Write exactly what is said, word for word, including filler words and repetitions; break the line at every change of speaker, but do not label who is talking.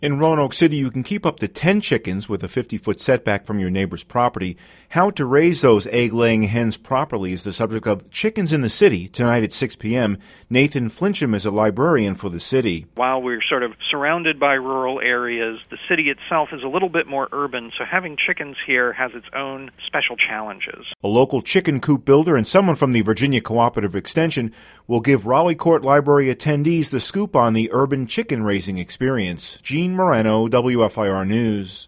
In Roanoke City, you can keep up to ten chickens with a fifty-foot setback from your neighbor's property. How to raise those egg-laying hens properly is the subject of Chickens in the City tonight at six p.m. Nathan Flincham is a librarian for the city.
While we're sort of surrounded by rural areas, the city itself is a little bit more urban, so having chickens here has its own special challenges.
A local chicken coop builder and someone from the Virginia Cooperative Extension will give Raleigh Court Library attendees the scoop on the urban chicken raising experience. Gene Moreno, W F I R News.